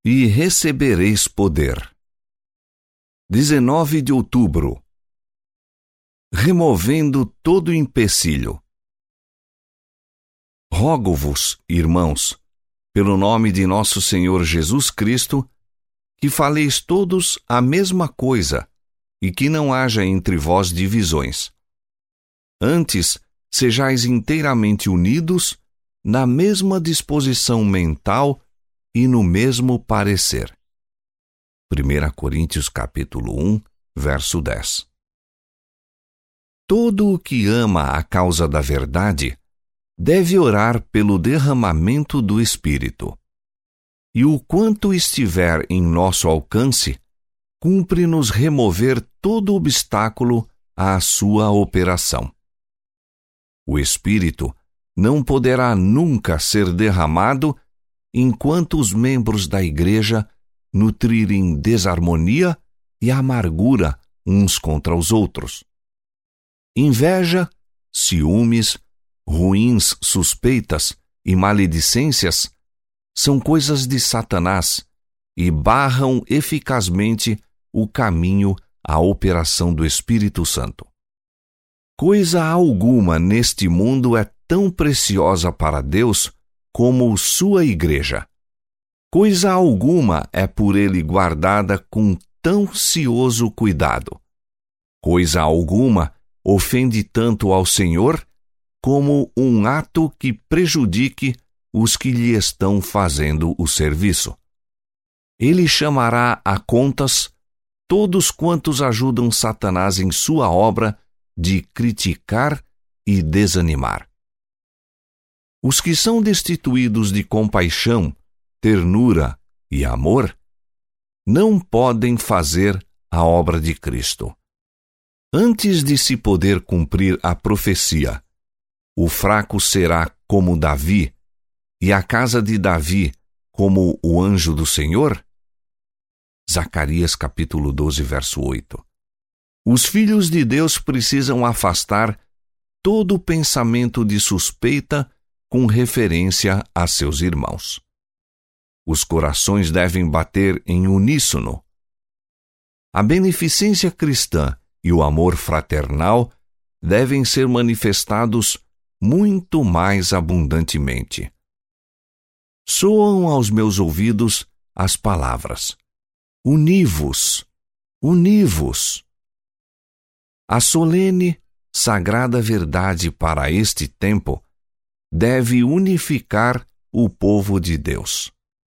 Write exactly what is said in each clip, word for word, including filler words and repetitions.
e recebereis poder. dezenove de outubro. Removendo todo empecilho. Rogo-vos, irmãos, pelo nome de nosso Senhor Jesus Cristo, que faleis todos a mesma coisa e que não haja entre vós divisões. Antes, sejais inteiramente unidos na mesma disposição mental e no mesmo parecer. primeira Coríntios capítulo um, verso dez. Todo o que ama a causa da verdade deve orar pelo derramamento do Espírito. E o quanto estiver em nosso alcance, cumpre-nos remover todo obstáculo à sua operação. O Espírito não poderá nunca ser derramado enquanto os membros da Igreja nutrirem desarmonia e amargura uns contra os outros. Inveja, ciúmes, ruins suspeitas e maledicências são coisas de Satanás e barram eficazmente o caminho à operação do Espírito Santo. Coisa alguma neste mundo é tão preciosa para Deus como sua Igreja. Coisa alguma é por Ele guardada com tão cioso cuidado. Coisa alguma ofende tanto ao Senhor como um ato que prejudique os que lhe estão fazendo o serviço. Ele chamará a contas todos quantos ajudam Satanás em sua obra de criticar e desanimar. Os que são destituídos de compaixão, ternura e amor não podem fazer a obra de Cristo. Antes de se poder cumprir a profecia, o fraco será como Davi, e a casa de Davi como o anjo do Senhor? Zacarias capítulo doze, verso oito. Os filhos de Deus precisam afastar todo pensamento de suspeita com referência a seus irmãos. Os corações devem bater em uníssono. A beneficência cristã e o amor fraternal devem ser manifestados muito mais abundantemente. Soam aos meus ouvidos as palavras: uni-vos, uni-vos. A solene, sagrada verdade para este tempo deve unificar o povo de Deus.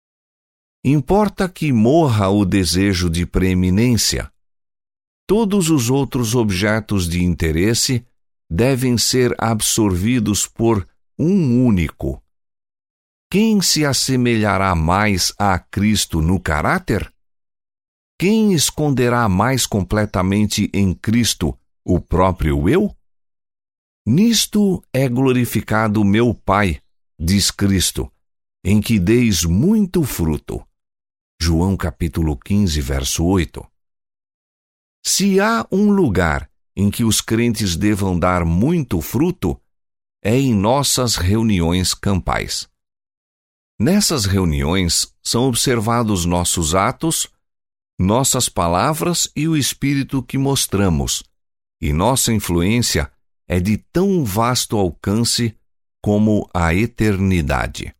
Importa que morra o desejo de preeminência. Todos os outros objetos de interesse devem ser absorvidos por um único. Quem se assemelhará mais a Cristo no caráter? Quem esconderá mais completamente em Cristo o próprio eu? Nisto é glorificado meu Pai, diz Cristo, em que deis muito fruto. João capítulo quinze, verso oito. Se há um lugar em que os crentes devam dar muito fruto, é em nossas reuniões campais. Nessas reuniões são observados nossos atos, nossas palavras e o espírito que mostramos, e nossa influência é de tão vasto alcance como a eternidade.